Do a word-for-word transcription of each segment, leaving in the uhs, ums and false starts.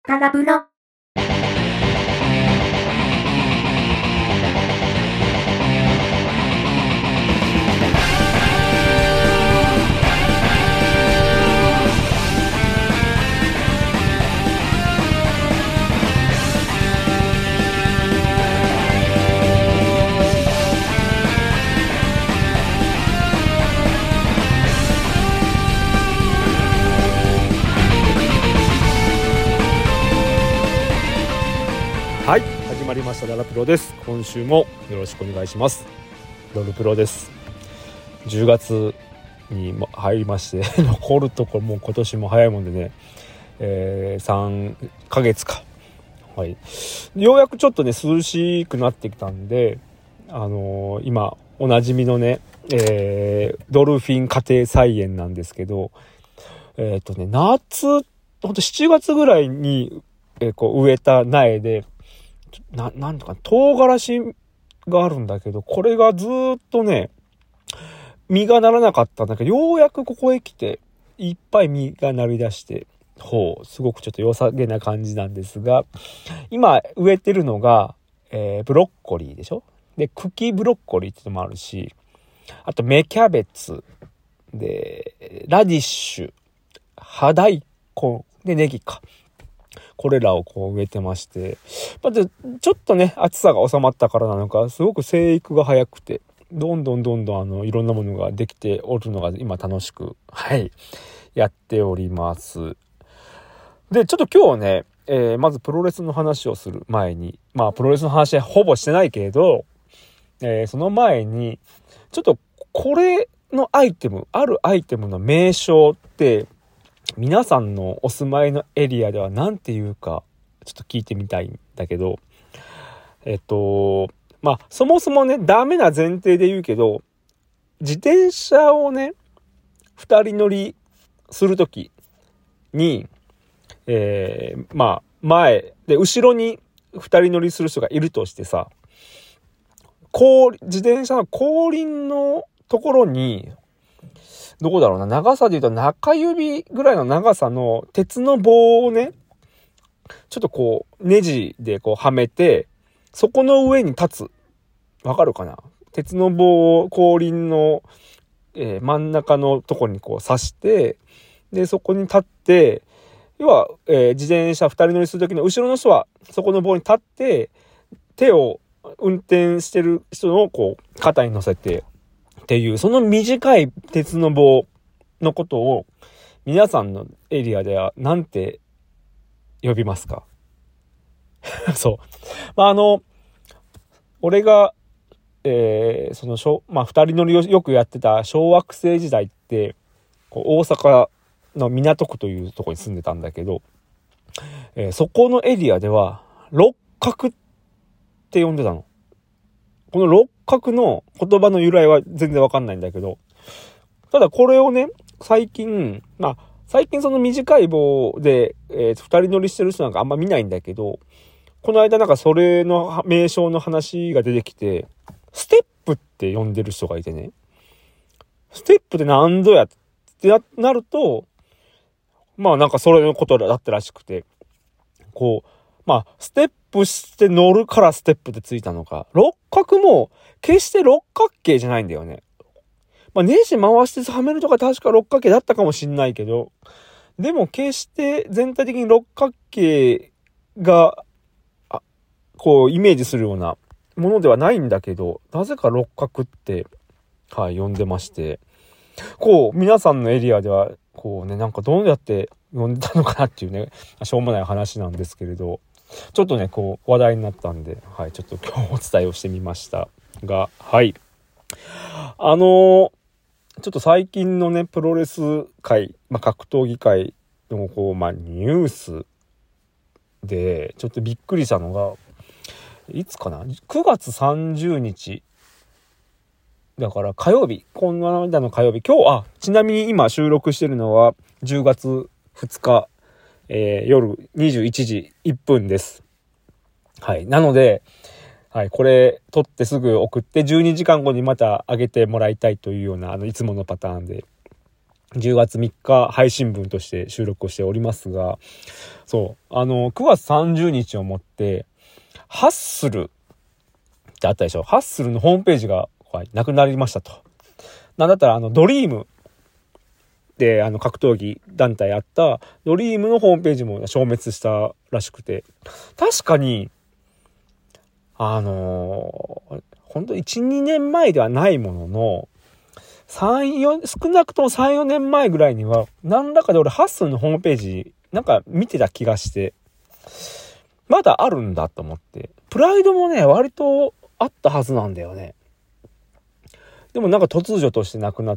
ガラブロ。 はい、始まりましたダラプロです。今週もよろしくお願いします。ドルプロです。じゅうがつに入りまして残るところもう今年も早いもんでね、えー、さんかげつか、はい、ようやくちょっとね涼しくなってきたんで、あのー、今おなじみのね、えー、ドルフィン家庭菜園なんですけど、えっとね夏ほんとしちがつぐらいに、えー、こう植えた苗でな、なんとか唐辛子があるんだけど、これがずーっとね実がならなかったんだけど、ようやくここへ来ていっぱい実がなりだして、ほうすごくちょっと良さげな感じなんですが、今植えてるのが、えー、ブロッコリーでしょ。で茎ブロッコリーってのもあるし、あと芽キャベツでラディッシュ、葉大根でネギか、これらをこう植えてまして、まずちょっとね暑さが収まったからなのかすごく生育が早くて、どんどんどんどんあのいろんなものができておるのが今楽しく、はいやっております。でちょっと今日ね、えー、まずプロレスの話をする前に、まあプロレスの話はほぼしてないけれど、えー、その前にちょっとこれのアイテム、あるアイテムの名称って皆さんのお住まいのエリアでは何て言うかちょっと聞いてみたいんだけど、えっとまあそもそもねダメな前提で言うけど、自転車をねふたり乗りするときに、えー、まあ前で後ろにふたり乗りする人がいるとしてさ、後自転車の後輪のところにどこだろうな、長さで言うと中指ぐらいの長さの鉄の棒をねちょっとこうネジでこうはめて、そこの上に立つ。わかるかな？鉄の棒を後輪の、えー、真ん中のところにこう刺して、でそこに立って、要は、えー、自転車ふたり乗りするときの後ろの人はそこの棒に立って、手を運転してる人のこう肩に乗せてっていう、その短い鉄の棒のことを皆さんのエリアではなんて呼びますか？そう。まあ、あの、俺が、えー、その、まあ、二人乗りをよくやってた小学生時代って、こう大阪の港区というところに住んでたんだけど、えー、そこのエリアでは、六角って呼んでたの。この六角の言葉の由来は全然わかんないんだけど、ただこれをね、最近、まあ、最近その短い棒で、えー、二人乗りしてる人なんかあんま見ないんだけど、この間なんかそれの名称の話が出てきて、ステップって呼んでる人がいてね、ステップって何ぞやってな、なると、まあなんかそれのことだったらしくて、こう、まあステップして乗るからステップってついたのか、六角も決して六角形じゃないんだよね。まあネジ回してはめるとか確か六角形だったかもしんないけど、でも決して全体的に六角形がこうイメージするようなものではないんだけど、なぜか六角ってはい呼んでまして、こう皆さんのエリアではこうねなんかどうやって呼んでたのかなっていうね、しょうもない話なんですけれど、ちょっとねこう話題になったんで、はいちょっと今日お伝えをしてみましたが、はいあのー、ちょっと最近のねプロレス界、まあ、格闘技界のこうまあニュースでちょっとびっくりしたのが、いつかな、くがつさんじゅうにちだから火曜日、この間の火曜日、今日、あちなみに今収録してるのはじゅうがつふつか、えー、夜にじゅういちじいっぷんです。はいなので、はいこれ撮ってすぐ送ってじゅうにじかんごにまた上げてもらいたいというような、あのいつものパターンで、 じゅうがつみっか配信分として収録をしておりますが、そう、あの、くがつさんじゅうにちをもって、ハッスルってあったでしょ。ハッスルのホームページが、はい、なくなりましたと。なんだったら、あの、ドリームで、あの、格闘技団体あった、ドリームのホームページも消滅したらしくて、確かに、あのー、本当いち、にねんまえではないものの、さん、よん、少なくともさん、よねんまえぐらいには、何らかで俺、ハッスルのホームページ、なんか見てた気がして、まだあるんだと思って。プライドもね、割とあったはずなんだよね。でもなんか突如としてなくなって、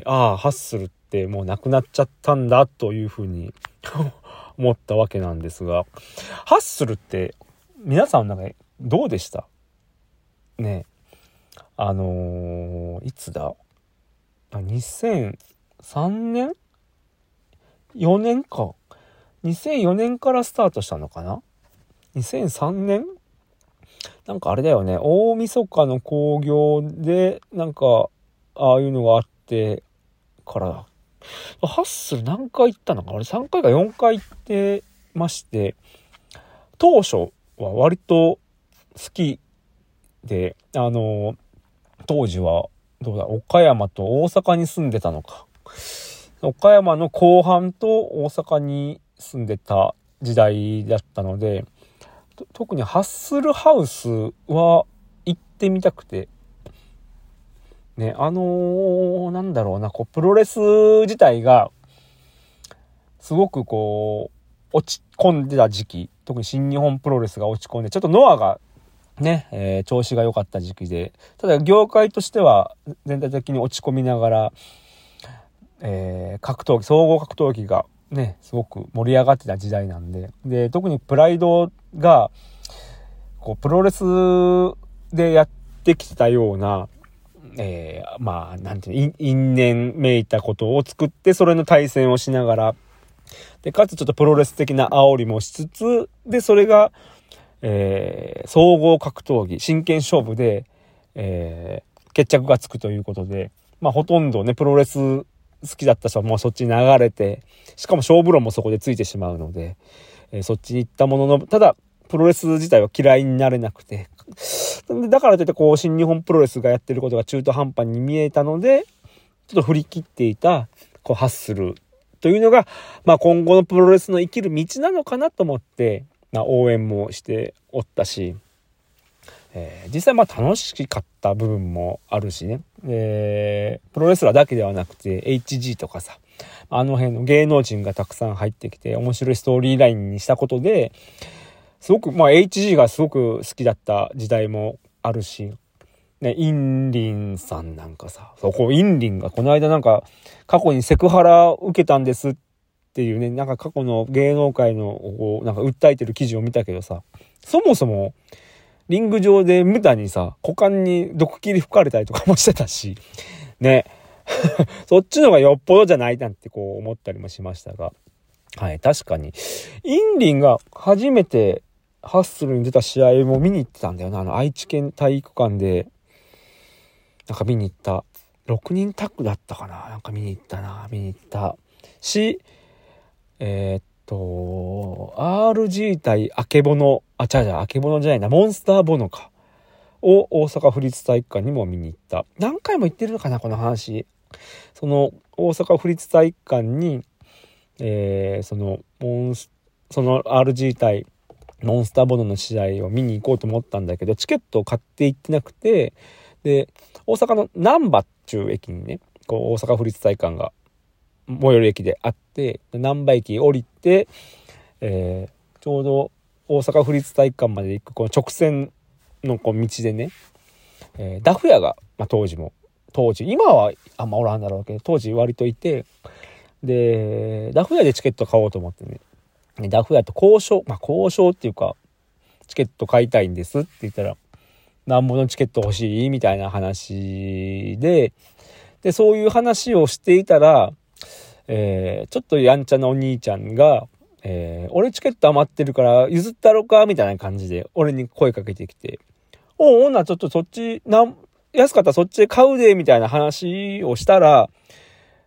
ああ、ハッスルってもうなくなっちゃったんだというふうに思ったわけなんですが、ハッスルって皆さんなんかどうでしたね。あのー、いつだにせんさんねん ?よねんか。にせんよねんからスタートしたのかな ?にせんさんねん? なんかあれだよね。大晦日の興行で、なんか、ああいうのがあってから、ハッスル何回行ったのか、俺さんかいかよんかい行ってまして、当初は割と好きで、あの、当時は、どうだ、岡山と大阪に住んでたのか。岡山の後半と大阪に住んでた時代だったので、特にハッスルハウスは行ってみたくて、ね、あのー、なんだろうな、こう、プロレス自体が、すごくこう、落ち込んでた時期、特に新日本プロレスが落ち込んで、ちょっとノアがね、えー、調子が良かった時期で、ただ業界としては全体的に落ち込みながら、えー、格闘技、総合格闘技がね、すごく盛り上がってた時代なんで、で、特にプライドが、こう、プロレスでやってきてたような、えー、まあ、なんていうの、因縁めいたことを作って、それの対戦をしながら、で、かつちょっとプロレス的な煽りもしつつ、で、それが、えー、総合格闘技、真剣勝負で、えー、決着がつくということで、まあ、ほとんどね、プロレス好きだった人はもうそっちに流れて、しかも勝負論もそこでついてしまうので、えー、そっちに行ったものの、ただ、プロレス自体は嫌いになれなくて、だからといってこう、新日本プロレスがやってることが中途半端に見えたので、ちょっと振り切っていた、こう、ハッスルというのが、まあ、今後のプロレスの生きる道なのかなと思って、まあ、応援もしておったし、えー、実際まあ楽しかった部分もあるしね、えー、プロレスラーだけではなくて エイチジー とかさ、あの辺の芸能人がたくさん入ってきて面白いストーリーラインにしたことで、すごくまあ エイチジー がすごく好きだった時代もあるし、ね、インリンさんなんかさ、そこインリンがこの間なんか過去にセクハラ受けたんですっていうね、なんか過去の芸能界のなんか訴えてる記事を見たけどさ、そもそもリング上で無駄にさ、股間に毒切り吹かれたりとかもしてたし、ね。そっちの方がよっぽどじゃないなんてこう思ったりもしましたが。はい、確かに。インリンが初めてハッスルに出た試合も見に行ってたんだよな。あの、愛知県体育館で、なんか見に行った。ろくにんタッグだったかな。なんか見に行ったな。見に行ったし、えー、っと、アールジー 対アケボノ、あ、違う違う、アケボノじゃないな、モンスターボノか。を大阪府立体育館にも見に行った。何回も言ってるのかな、この話。その、大阪府立体育館に、えー、その、モンス、その アールジー 対モンスターボノの試合を見に行こうと思ったんだけど、チケットを買って行ってなくて、で、大阪の難波っちゅう駅にね、こう、大阪府立体育館が、最寄り駅であって、難波駅降りて、えー、ちょうど大阪府立体育館まで行くこの直線のこう道でね、えー、ダフ屋が、まあ、当時も当時今はあんまおらんだろうけど当時割といて、でダフ屋でチケット買おうと思ってね、ダフ屋と交渉、まあ交渉っていうかチケット買いたいんですって言ったら、なんぼのチケット欲しいみたいな話で、でそういう話をしていたら、えー、ちょっとやんちゃなお兄ちゃんが、えー、俺チケット余ってるから譲ったろかみたいな感じで俺に声かけてきて、おう、女ちょっとそっちなん安かったらそっちで買うでみたいな話をしたら、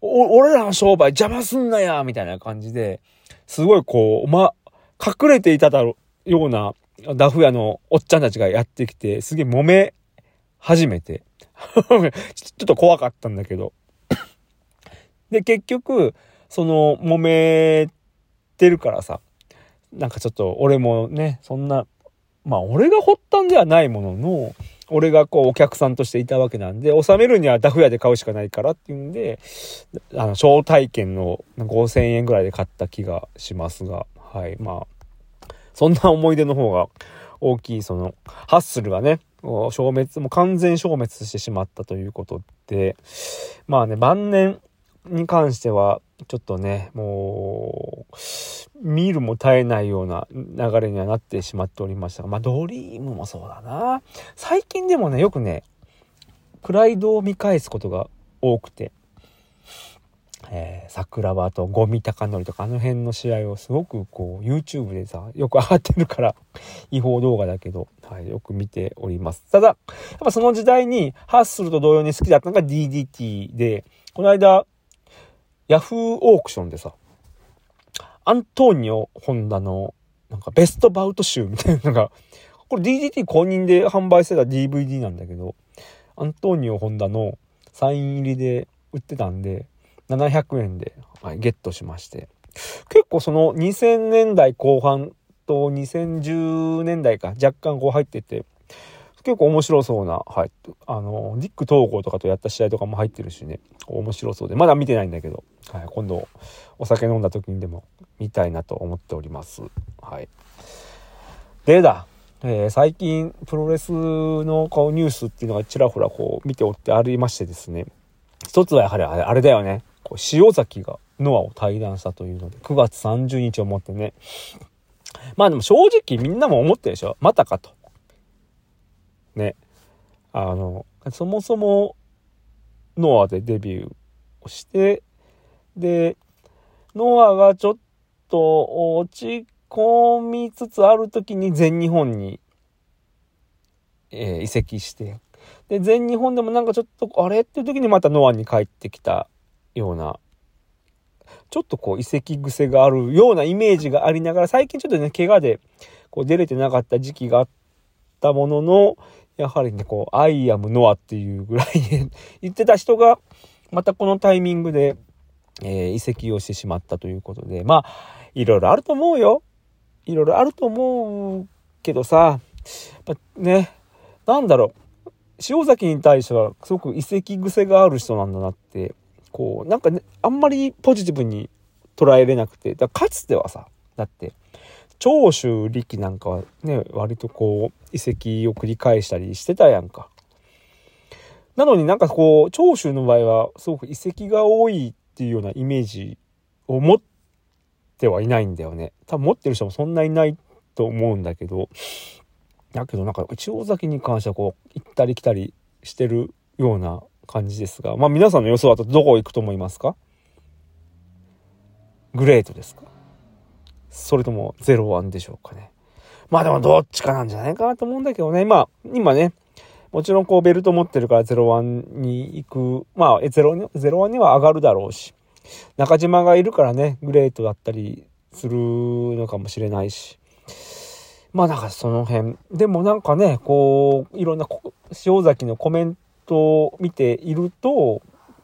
お俺らの商売邪魔すんなやみたいな感じで、すごいこう、ま、隠れていただろうようなダフ屋のおっちゃんたちがやってきて、すげえ揉め始めて。ちょっと怖かったんだけど。で、結局、その、揉めてるからさ、なんかちょっと俺もね、そんな、まあ俺が発端ではないものの、俺がこうお客さんとしていたわけなんで、納めるにはダフ屋で買うしかないからっていうんで、あの、招待券のごせんえんぐらいで買った気がしますが、はい、まあ、そんな思い出の方が大きい、その、ハッスルがね、消滅、もう完全消滅してしまったということで、まあね、晩年に関しては、ちょっとね、もう、見るも絶えないような流れにはなってしまっておりましたが、まあドリームもそうだな。最近でもね、よくね、プライドを見返すことが多くて、えー、桜庭と五味隆典とかあの辺の試合をすごくこう YouTube でさ、よく上がってるから違法動画だけど、はい、よく見ております。ただ、やっぱその時代にハッスルと同様に好きだったのが ディーディーティー で、この間、ヤフーオークションでさ、アントニオ・ホンダのなんかベストバウト集みたいなのが、これ ディーディーティー 公認で販売してた ディーブイディー なんだけど、アントニオ・ホンダのサイン入りで売ってたんで、ななひゃくえんで、はい、ゲットしまして。結構そのにせんねんだいこう半とにせんじゅうねんだいか、若干こう入ってて、結構面白そうな、はい、あのディック東郷とかとやった試合とかも入ってるしね、面白そうで、まだ見てないんだけど、はい、今度お酒飲んだ時にでも見たいなと思っております。はい。でだ、えー、最近プロレスのこうニュースっていうのがちらほらこう見ておってありましてですね、一つはやはりあれ、あれだよね、こう塩崎がノアを対談したというので、くがつさんじゅうにちをもってね、まあでも正直みんなも思ってるでしょ、またかとね、あのそもそもノアでデビューをして、でノアがちょっと落ち込みつつある時に全日本に、えー、移籍して、で全日本でもなんかちょっとあれっていう時にまたノアに帰ってきたような、ちょっとこう移籍癖があるようなイメージがありながら、最近ちょっとね怪我でこう出れてなかった時期があったものの、やはりねこうアイアムノアっていうぐらい言ってた人がまたこのタイミングで、えー、移籍をしてしまったということで、まあいろいろあると思うよ、いろいろあると思うけどさ、まあ、ね、なんだろう、塩崎に対してはすごく移籍癖がある人なんだなって、こうなんかねあんまりポジティブに捉えれなくて、だからかつてはさ、だって長州力なんかはね割とこう移籍を繰り返したりしてたやんか。なのになんかこう長州の場合はすごく移籍が多いっていうようなイメージを持ってはいないんだよね。多分持ってる人もそんなにないと思うんだけど、だけどなんか塩崎に関してはこう行ったり来たりしてるような感じですが、まあ皆さんの予想だとどこ行くと思いますか？グレートですか？それともゼロワンでしょうかね。まあでもどっちかなんじゃないかなと思うんだけどね。まあ今ね、もちろんこうベルト持ってるからゼロワンに行く、まあゼロワンには上がるだろうし、中島がいるからねグレートだったりするのかもしれないし、まあなんかその辺でもなんかね、こういろんな塩崎のコメントを見ていると、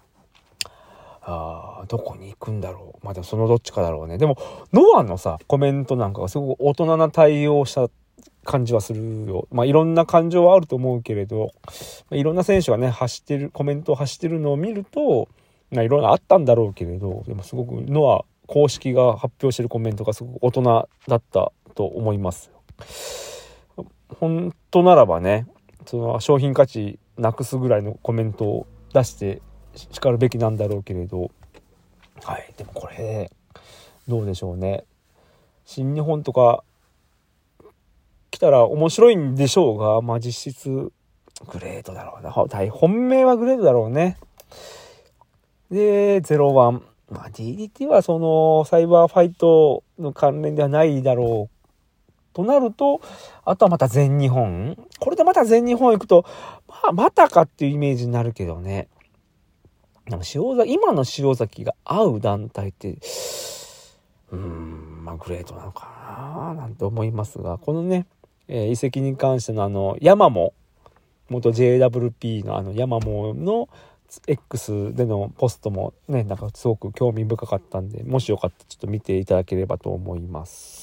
あどこに行くんだろう、まあでもそのどっちかだろうね。でもノアのさコメントなんかがすごく大人な対応をした感じはするよ。まあいろんな感情はあると思うけれど、まあ、いろんな選手がね発してるコメントを発してるのを見ると、まあ、いろいろあったんだろうけれど、でもすごくノア公式が発表してるコメントがすごく大人だったと思いますよ。本当ならばね、その商品価値なくすぐらいのコメントを出して叱るべきなんだろうけれど、はい、でもこれどうでしょうね。新日本とか来たら面白いんでしょうが、まあ実質グレートだろうな。大本命はグレートだろうね。でゼロワン、まあ ディーディーティー はそのサイバーファイトの関連ではないだろうとなると、あとはまた全日本、これでまた全日本行くと、まあまたかっていうイメージになるけどね。 なんか塩崎、今の塩崎が合う団体って、うーん、まあグレートなのかななんて思いますが、このね、えー、移籍に関してのあの、ヤマモ、元 ジェイダブリューピー のあのヤマモの X でのポストもね、なんかすごく興味深かったんで、もしよかったらちょっと見ていただければと思います。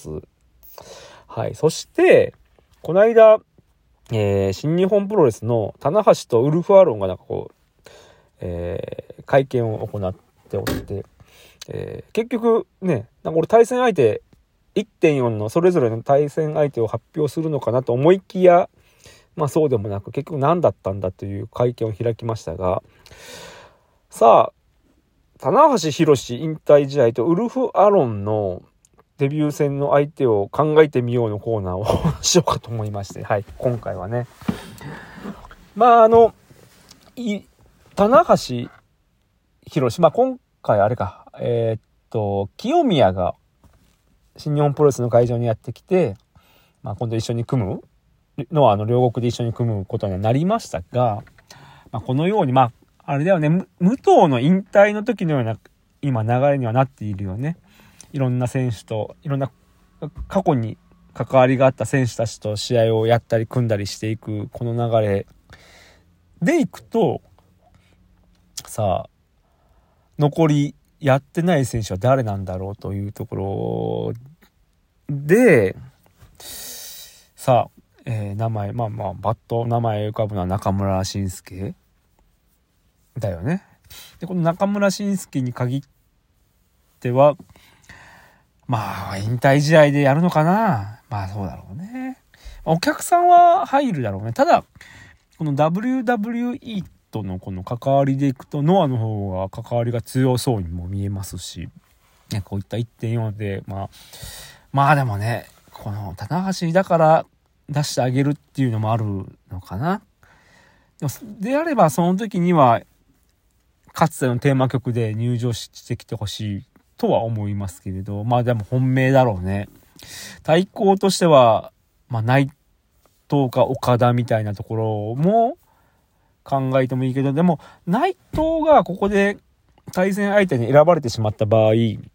はい。そして、この間、えー、新日本プロレスの棚橋とウルフアロンがなんかこう、えー、会見を行っておって、えー、結局ね、なんか俺対戦相手 いってんよん のそれぞれの対戦相手を発表するのかなと思いきや、まあそうでもなく結局何だったんだという会見を開きましたが、さあ、棚橋宏引退試合とウルフアロンのデビュー戦の相手を考えてみようのコーナーをしようかと思いまして、はい、今回はね、まああのい棚橋宏、まあ今回あれか、えー、っと清宮が新日本プロレスの会場にやってきて、まあ今度一緒に組むのはあの両国で一緒に組むことにはなりましたが、まあ、このようにまああれだよね、武藤の引退の時のような今流れにはなっているよね。いろんな選手といろんな過去に関わりがあった選手たちと試合をやったり組んだりしていくこの流れでいくと、さあ残りやってない選手は誰なんだろうというところで、さあ、えー、名前まあまあバッと名前浮かぶのは中村慎介だよね。でこの中村慎介に限ってはまあ引退試合でやるのかな。まあそうだろうね。お客さんは入るだろうね。ただこの ダブリューダブリューイー とのこの関わりでいくとノアの方が関わりが強そうにも見えますし、ね、こういった いってんよん でまあまあでもね、この棚橋だから出してあげるっていうのもあるのかな。でもであればその時にはかつてのテーマ曲で入場してきてほしいとは思いますけれど、まあでも本命だろうね。対抗としてはまあ内藤か岡田みたいなところも考えてもいいけど、でも内藤がここで対戦相手に選ばれてしまった場合、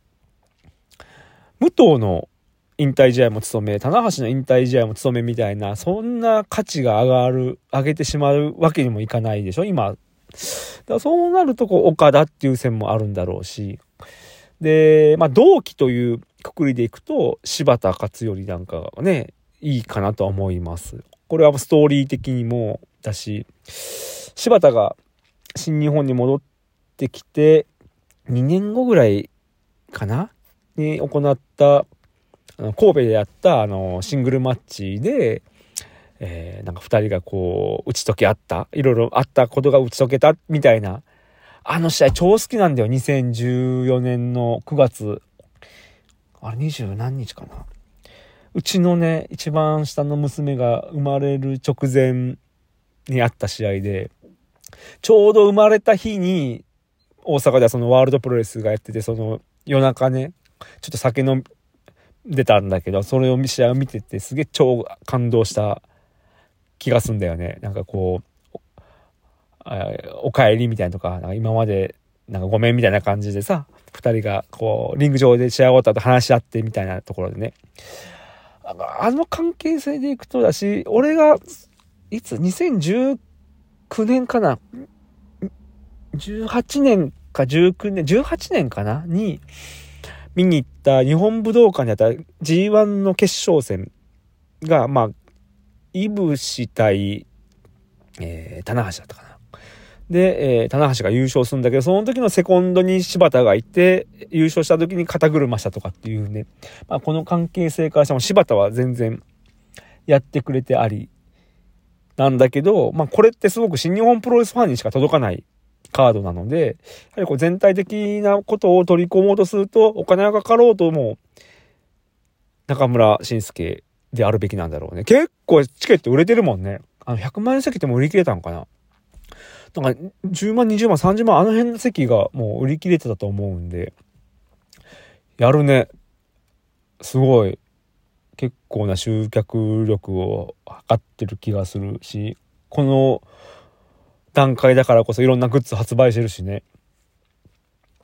武藤の引退試合も務め、棚橋の引退試合も務めみたいな、そんな価値が上がる上げてしまうわけにもいかないでしょ今。だからそうなるとこう岡田っていう線もあるんだろうし、でまあ同期というくくりでいくと柴田勝頼なんかがねいいかなとは思います。これはストーリー的にもだし、柴田が新日本に戻ってきてにねんごぐらいかなに行った神戸でやったあのシングルマッチで、えー、なんかふたりがこう打ち解け合った、いろいろあったことが打ち解けたみたいな、あの試合超好きなんだよ。にせんじゅうよねんのくがつ、あれにじゅう何日かな、うちのね一番下の娘が生まれる直前にあった試合で、ちょうど生まれた日に大阪ではそのワールドプロレスがやってて、その夜中ねちょっと酒飲んでたんだけど、それを試合を見ててすげえ超感動した気がすんだよね。なんかこう お, お帰りみたいなとか、なんか今までなんかごめんみたいな感じでさ、ふたりがこうリング上で試合終わった後話し合ってみたいなところでね、あの関係性でいくとだし、俺がいつにせんじゅうきゅうねんかな、じゅうはちねんかじゅうきゅうねん、じゅうはちねんかなに見に行った日本武道館にあった ジーワン の決勝戦が、まあいぶし対、えー、棚橋だったかな。で、えー、棚橋が優勝するんだけど、その時のセコンドに柴田がいて、優勝した時に肩車したとかっていうね、まあ、この関係性からしても柴田は全然やってくれてありなんだけど、まあこれってすごく新日本プロレスファンにしか届かないカードなので、やはりこう全体的なことを取り込もうとするとお金がかかろうとも中村慎介であるべきなんだろうね。結構チケット売れてるもんね。あのひゃくまんえん席ってもう売り切れたのかな。なんかじゅうまんにじゅうまんさんじゅうまんあの辺の席がもう売り切れてたと思うんで、やるね。すごい結構な集客力を測ってる気がするし、この段階だからこそいろんなグッズ発売してるしね。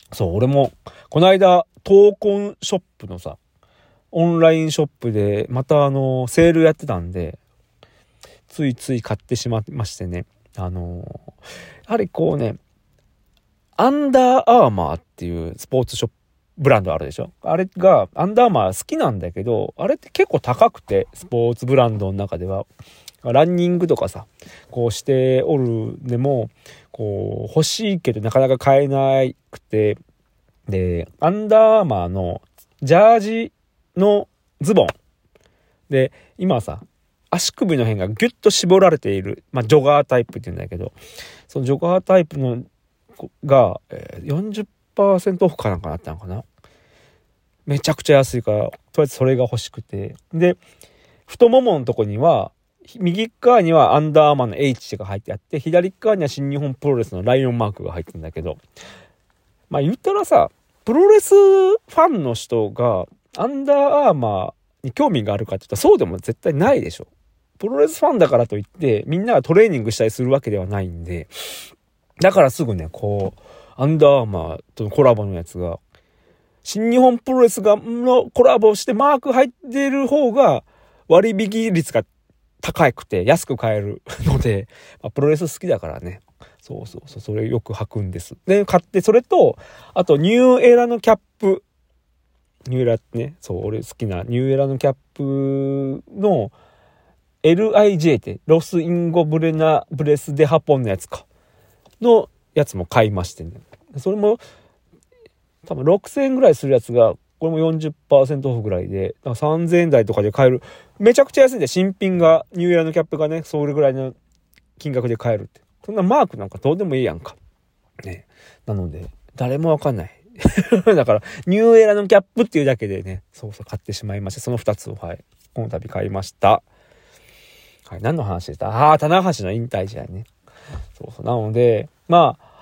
そう、俺も、この間、闘魂ショップのさ、オンラインショップで、またあの、セールやってたんで、ついつい買ってしまいましてね。あの、やはりこうね、アンダーアーマーっていうスポーツショップ、ブランドあるでしょ。あれが、アンダーアーマー好きなんだけど、あれって結構高くて、スポーツブランドの中では。ランニングとかさ、こうしておるでも、こう欲しいけどなかなか買えなくて、で、アンダーアーマーのジャージのズボン。で、今さ、足首の辺がギュッと絞られている、まあ、ジョガータイプって言うんだけど、そのジョガータイプのが、えー、よんじゅっパーセント オフかなんかなったのかな。めちゃくちゃ安いから、とりあえずそれが欲しくて。で、太もものとこには、右側にはアンダーアーマーの H が入ってあって、左側には新日本プロレスのライオンマークが入ってるんだけど、まあ言ったらさ、プロレスファンの人がアンダーアーマーに興味があるかって言ったらそうでも絶対ないでしょ。プロレスファンだからといってみんながトレーニングしたりするわけではないんで、だからすぐね、こうアンダーアーマーとのコラボのやつが、新日本プロレスがのコラボしてマーク入ってる方が割引率が高くて安く買えるので、まあ、プロレス好きだからね。そうそうそう、それよく履くんです。で、買って、それと、あとニューエラのキャップ。ニューエラってね、そう、俺好きなニューエラのキャップの エルアイジェー って、ロスインゴブレナブレスデハポンのやつか。のやつも買いましてね。それも、多分ろくせんえんぐらいするやつが、これも よんじゅっパーセント オフぐらいで、だからさんぜんえん台とかで買える。めちゃくちゃ安いんで、新品が、ニューエラのキャップがね、それぐらいの金額で買えるって。そんなマークなんかどうでもいいやんか。ね。なので、誰もわかんない。だから、ニューエラのキャップっていうだけでね、そうそう買ってしまいまして、そのふたつを、はい、この度買いました。はい、何の話でした？ああ、棚橋の引退試合ね。そうそう。なので、まあ、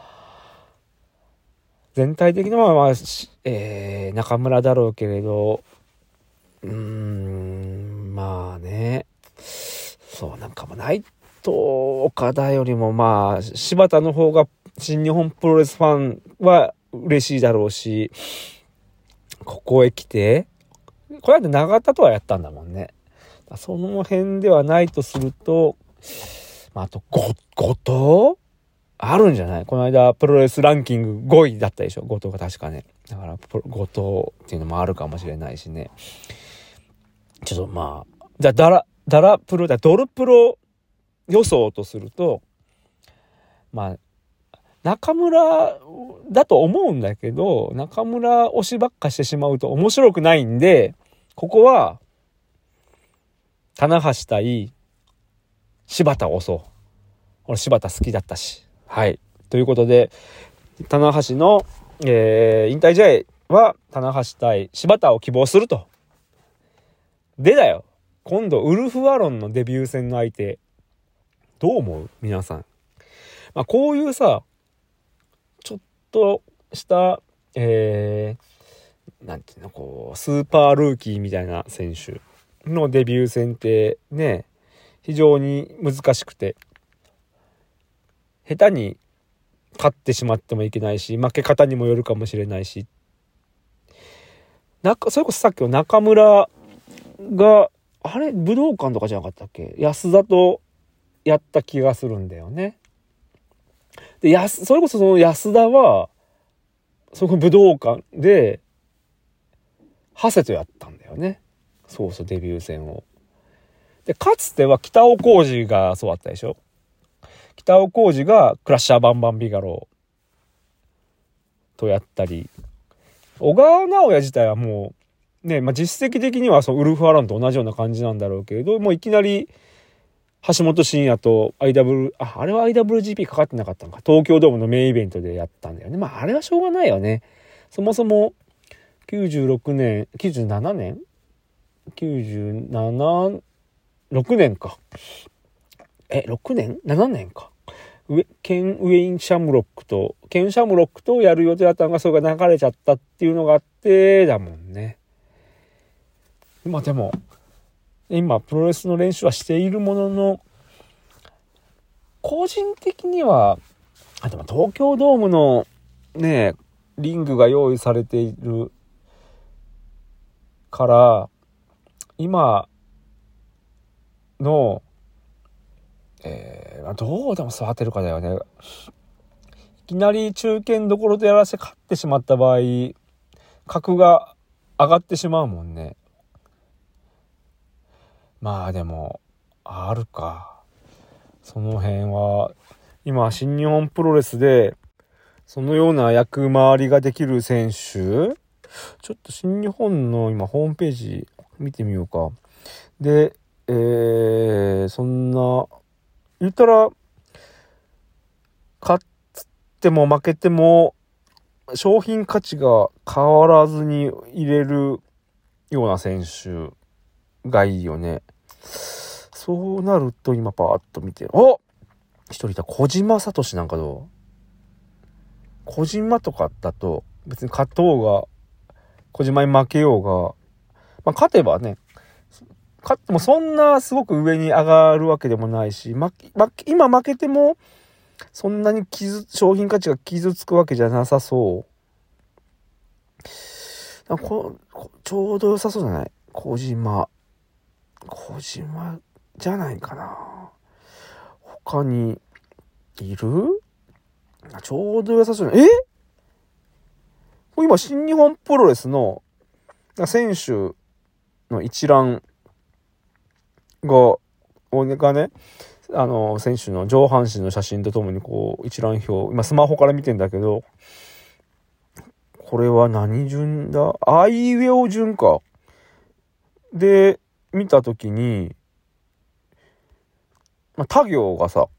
全体的には、まあ、えー、中村だろうけれど、うーん、まあね、そう、なんかもないと、岡田よりもまあ、柴田の方が新日本プロレスファンは嬉しいだろうし、ここへ来て、これは長田とはやったんだもんね。その辺ではないとすると、まあ、あと、ご、後藤あるんじゃない？この間プロレスランキングごいだったでしょ、後藤が確かね。だから後藤っていうのもあるかもしれないしね。ちょっとまあ、じゃあダラダラプロだドルプロ予想とすると、まあ中村だと思うんだけど、中村推しばっかしてしまうと面白くないんで、ここは棚橋対柴田を推そう。俺柴田好きだったし。はい。ということで、棚橋の、えー、引退試合は、棚橋対柴田を希望すると。でだよ。今度、ウルフ・アロンのデビュー戦の相手、どう思う？皆さん。まあ、こういうさ、ちょっとした、えー、なんていうの、こう、スーパールーキーみたいな選手のデビュー戦ってね、非常に難しくて、下手に勝ってしまってもいけないし、負け方にもよるかもしれないし、なそれこそさっきの中村があれ武道館とかじゃなかったっけ、安田とやった気がするんだよね。でやすそれこそその安田はその武道館で長谷とやったんだよね。そうそう、デビュー戦を。でかつては北尾浩二がそうだったでしょ。北尾浩二がクラッシャーバンバンビガローとやったり、小川直也自体はもうね、まあ、実績的にはそうウルフ・アロンと同じような感じなんだろうけれども、いきなり橋本真也と アイダブリュー ああれは アイダブリュージーピー かかってなかったのか、東京ドームのメインイベントでやったんだよね。まああれはしょうがないよね。そもそもきゅうじゅうろくねんきゅうじゅうななねんきゅうじゅうななろくねんかえろくねんななねんかウェケン・ウェイン・シャムロックとケン・シャムロックとやる予定だったのがそれが流れちゃったっていうのがあってだもんね。まあでも今プロレスの練習はしているものの、個人的にはあでも東京ドームのねリングが用意されているから、今の、えー、どうでも座ってるかだよね。いきなり中堅どころでやらせ勝ってしまった場合、格が上がってしまうもんね。まあでもあるか。その辺は今新日本プロレスでそのような役回りができる選手、ちょっと新日本の今ホームページ見てみようか。で、えー、そんな言ったら勝っても負けても商品価値が変わらずに入れるような選手がいいよね。そうなると今パーッと見て、お一人いた小島聡なんかどう？小島とかだと別に勝とうが小島に負けようが、まあ、勝てばね、勝ってもそんなすごく上に上がるわけでもないし、ま、ま、今負けてもそんなに傷商品価値が傷つくわけじゃなさそう。なんかここちょうど良さそうじゃない？小島小島じゃないかな。他にいる？ちょうど良さそうじゃない？え？今新日本プロレスの選手の一覧ががね、あの選手の上半身の写真とともにこう一覧表、今スマホから見てんだけど、これは何順だ？あいうえお順か。で見たときに、まあ、他行がさ、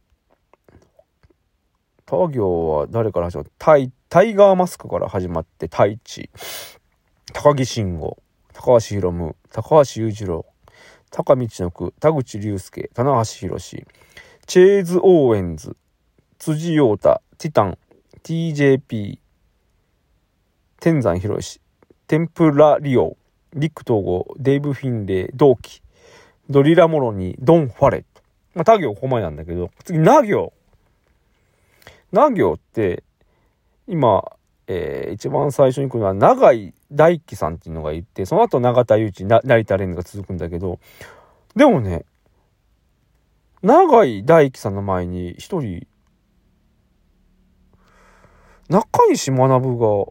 他行は誰から始まる？タイ、タイガーマスクから始まって、太一、高木慎吾、高橋宏夢、高橋裕次郎、高道の句、田口竜介、棚橋宏、チェーズ・オーエンズ、辻陽太、ティタン、ティージェーピー、天山博史、テンプラリオ、リック統合、デイブ・フィンレイ、同期、ドリラ・モロニー、ドン・ファレット。まあ、他行ここまでなんだけど、次、ナ行。ナ行って、今、えー、一番最初に来るのは、永井大輝さんっていうのがいて、その後、永田裕二、な成田蓮が続くんだけど、でもね、永井大輝さんの前に一人、中西学が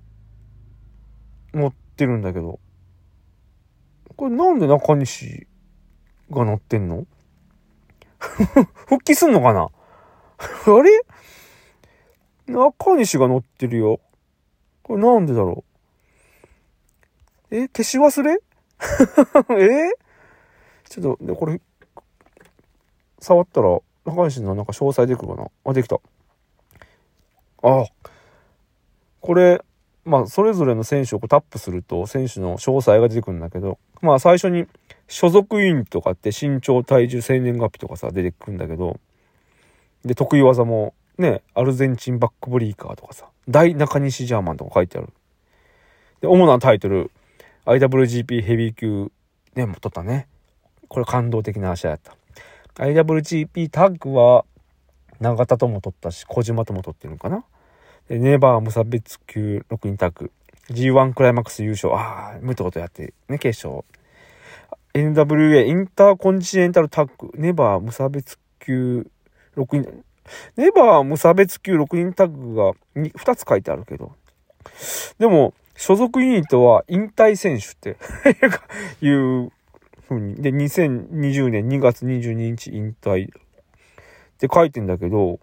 乗ってるんだけど、これなんで中西が乗ってんの？復帰すんのかな？あれ？中西が乗ってるよ。これなんでだろう？え、消し忘れ？えちょっと、で、これ、触ったら、中西のなんか詳細出てくるかな？あ、できた。あ、これ、まあ、それぞれの選手をこうタップすると、選手の詳細が出てくるんだけど、まあ、最初に、所属ユニットとかって身長、体重、生年月日とかさ、出てくるんだけど、で、得意技も、ね、アルゼンチンバックブリーカーとかさ、大中西ジャーマンとか書いてある。で、主なタイトル、アイダブリュージーピー ヘビー級、ね、も取ったね。これ感動的な試合だった。アイダブリュージーピー タッグは、永田とも取ったし、小島とも取ってるのかな。で、ネバー無差別級ろくにんタッグ、ジーワン クライマックス優勝、あー、無ってことやって、ね、決勝。エヌダブリューエー インターコンチネンタルタッグ、ネバー無差別級ろくにん、ネバー無差別級ろくにんタッグが 2, ふたつ書いてあるけど、でも所属ユニットは引退選手っていう風にでにせんにじゅうねんにがつにじゅうににち引退って書いてんだけど、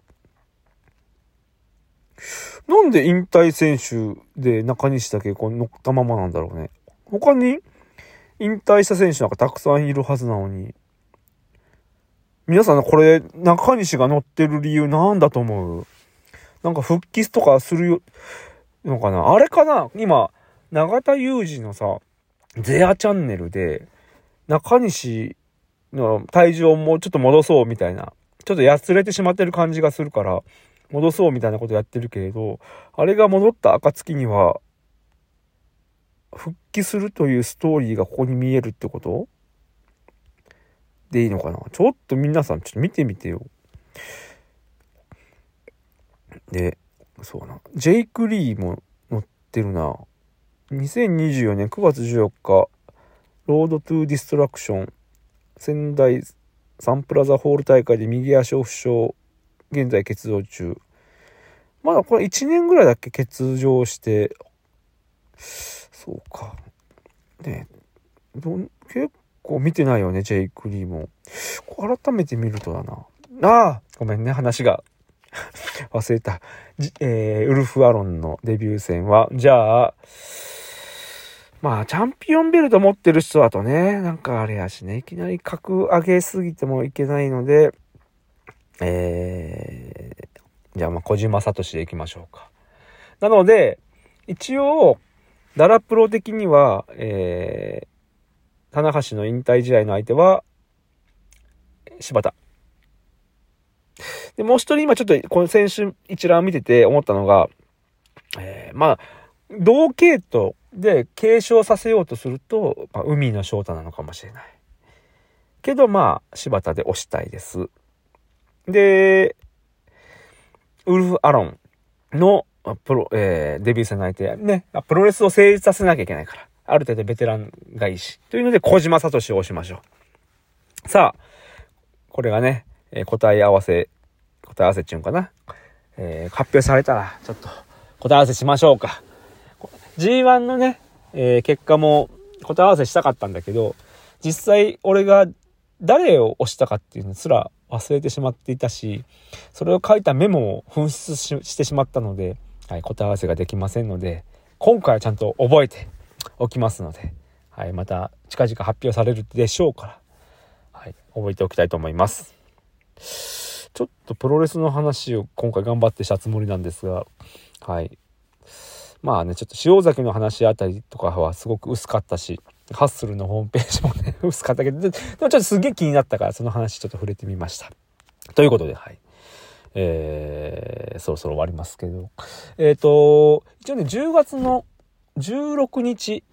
なんで引退選手で中西だけこう乗ったままなんだろうね。他に引退した選手なんかたくさんいるはずなのに、皆さんこれ中西が乗ってる理由なんだと思う？なんか復帰とかするのかな？あれかな？今永田裕二のさゼアチャンネルで中西の体重をもうちょっと戻そうみたいな、ちょっとやつれてしまってる感じがするから戻そうみたいなことやってるけれど、あれが戻った暁には復帰するというストーリーがここに見えるってことでいいのかな？ちょっと皆さんちょっと見てみてよ。で、そうな、ジェイク・リーも乗っってるな。にせんにじゅうよねんくがつじゅうよっか、ロードトゥーディストラクション仙台サンプラザホール大会で右足を負傷、現在欠場中。まだこれいちねんぐらいだっけ欠場して。そうかね、ど結構見てないよねジェイク・リーも。改めて見るとだなああごめんね話が忘れた、えー、ウルフ・アロンのデビュー戦はじゃあまあチャンピオンベルト持ってる人だとねなんかあれやしね、いきなり格上げすぎてもいけないので、えー、じゃあまあ小島聡でいきましょうか。なので一応ダラプロ的には、えー、棚橋の引退試合の相手は柴田で、もう一人今ちょっとこの選手一覧見てて思ったのが、えー、まあ同系統で継承させようとすると、まあ、海野翔太なのかもしれないけど、まあ柴田で推したいです。でウルフ・アロンのプロ、えー、デビュー戦の相手ね、プロレスを成立させなきゃいけないからある程度ベテランがいいしというので小島聡を推しましょう。さあこれがね、えー、答え合わせ答え合わせっちゅうんかな、えー、発表されたらちょっと答え合わせしましょうか。 ジーワン のね、えー、結果も答え合わせしたかったんだけど、実際俺が誰を推したかっていうのすら忘れてしまっていたし、それを書いたメモを紛失 し, してしまったので、はい、答え合わせができませんので、今回はちゃんと覚えておきますので、はい、また近々発表されるでしょうから、はい、覚えておきたいと思います。ちょっとプロレスの話を今回頑張ってしたつもりなんですが、はい、まあね、ちょっと塩崎の話あたりとかはすごく薄かったし、ハッスルのホームページもね薄かったけど、でもちょっとすげえ気になったからその話ちょっと触れてみました。ということで、はい、えー、そろそろ終わりますけど、えっと一応ねじゅうがつのじゅうろくにち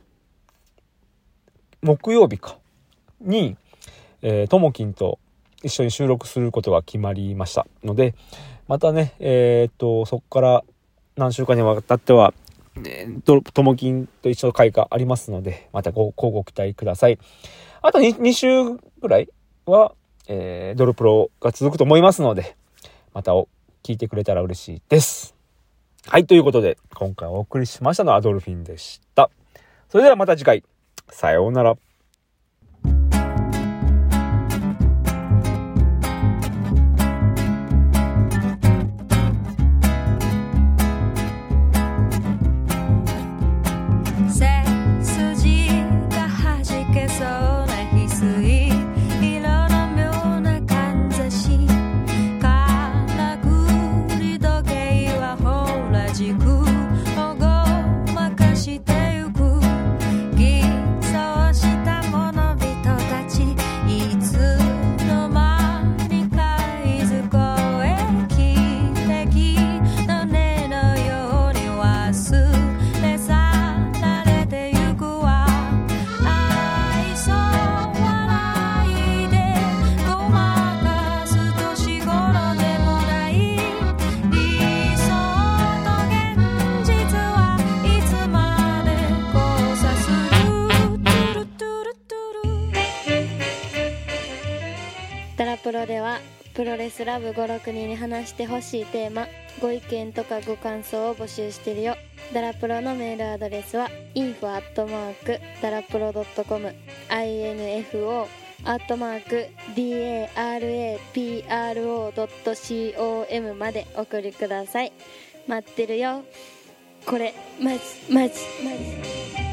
木曜日かに、えー、ともきんと一緒に収録することが決まりましたので、またね、えっとそこから何週間にわたってはと, ともきんと一緒の会がありますので、またご交互期待ください。あと 2, 2週ぐらいは、えー、ドルプロが続くと思いますので、また聞いてくれたら嬉しいです。はい、ということで今回お送りしましたのはアドルフィンでした。それではまた次回、さようなら。 ダラプロではプロレスラブごろくにんに話してほしいテーマ、ご意見とかご感想を募集してるよ。ダラプロのメールアドレスは インフォ アットマーク ダラプロ ドットコム インフォ アットマーク ダラプロ ドットコム までお送りください。待ってるよ。これマジマジマジ